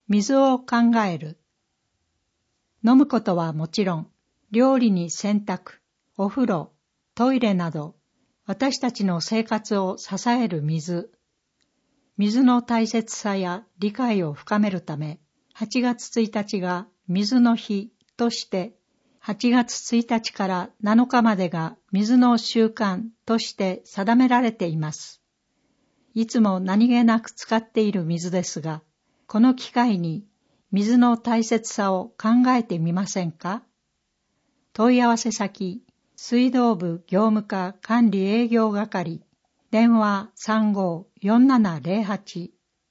水を考える。飲むことはもちろん、料理に洗濯、お風呂、トイレなど、私たちの生活を支える水。水の大切さや理解を深めるため、8月1日が水の日として、8月1日から7日までが水の週間として定められています。いつも何気なく使っている水ですが、この機会に水の大切さを考えてみませんか？問い合わせ先、水道部業務課管理営業係、電話35-4708。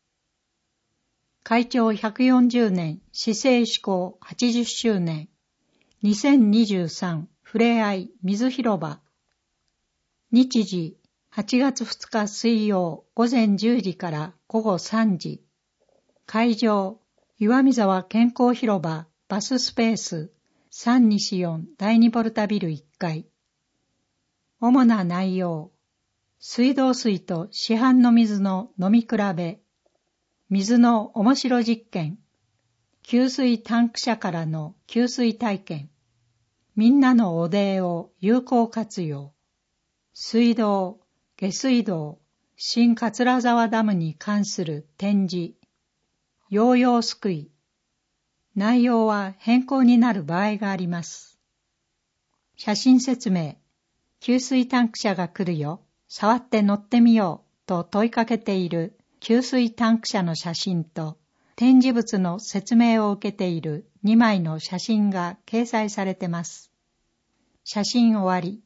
会長140年市政施行80周年2023ふれあい水広場。日時8月2日水曜午前10時から午後3時。会場岩見沢健康広場バススペース324第2ポルタビル1階。主な内容、水道水と市販の水の飲み比べ、水の面白実験、給水タンク車からの給水体験、みんなのお礼を有効活用、水道、下水道、新桂沢ダムに関する展示、ヨーヨーすくい。内容は変更になる場合があります。写真説明。給水タンク車が来るよ。触って乗ってみようと問いかけている給水タンク車の写真と展示物の説明を受けている2枚の写真が掲載されてます。写真終わり。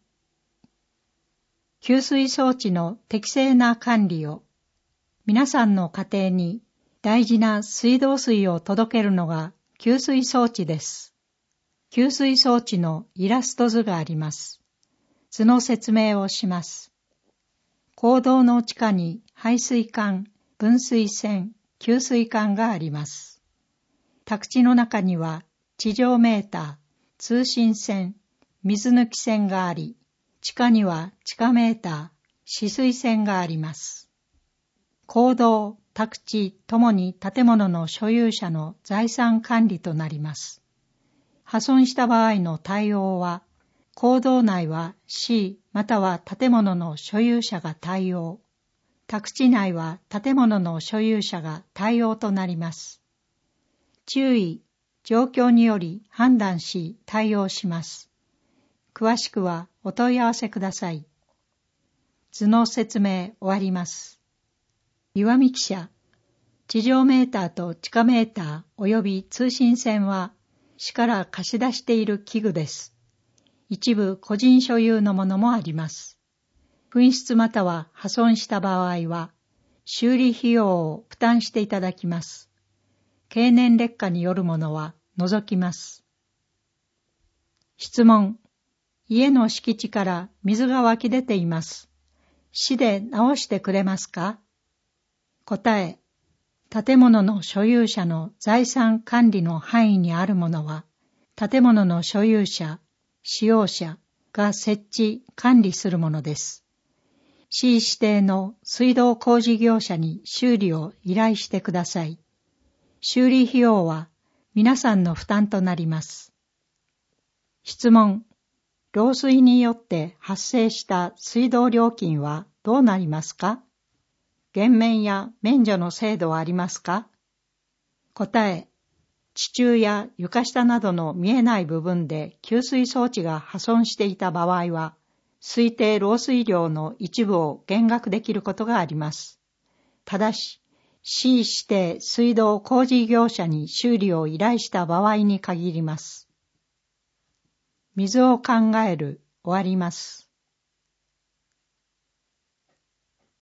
給水装置の適正な管理を。皆さんの家庭に大事な水道水を届けるのが給水装置です。給水装置のイラスト図があります。図の説明をします。坑道の地下に排水管、分水栓、給水管があります。宅地の中には地上メーター、通信線、水抜き線があり、地下には地下メーター、止水線があります。坑道、宅地ともに建物の所有者の財産管理となります。破損した場合の対応は、坑道内は市または建物の所有者が対応、宅地内は建物の所有者が対応となります。注意、状況により判断し対応します。詳しくはお問い合わせください。図の説明終わります。岩見記者、地上メーターと地下メーター及び通信線は市から貸し出している器具です。一部個人所有のものもあります。紛失または破損した場合は修理費用を負担していただきます。経年劣化によるものは除きます。質問。家の敷地から水が湧き出ています。市で直してくれますか？答え。建物の所有者の財産管理の範囲にあるものは、建物の所有者、使用者が設置、管理するものです。市指定の水道工事業者に修理を依頼してください。修理費用は皆さんの負担となります。質問。漏水によって発生した水道料金はどうなりますか？減免や免除の制度はありますか？答え。地中や床下などの見えない部分で給水装置が破損していた場合は、推定漏水量の一部を減額できることがあります。ただし、市指定水道工事業者に修理を依頼した場合に限ります。水を考える、終わります。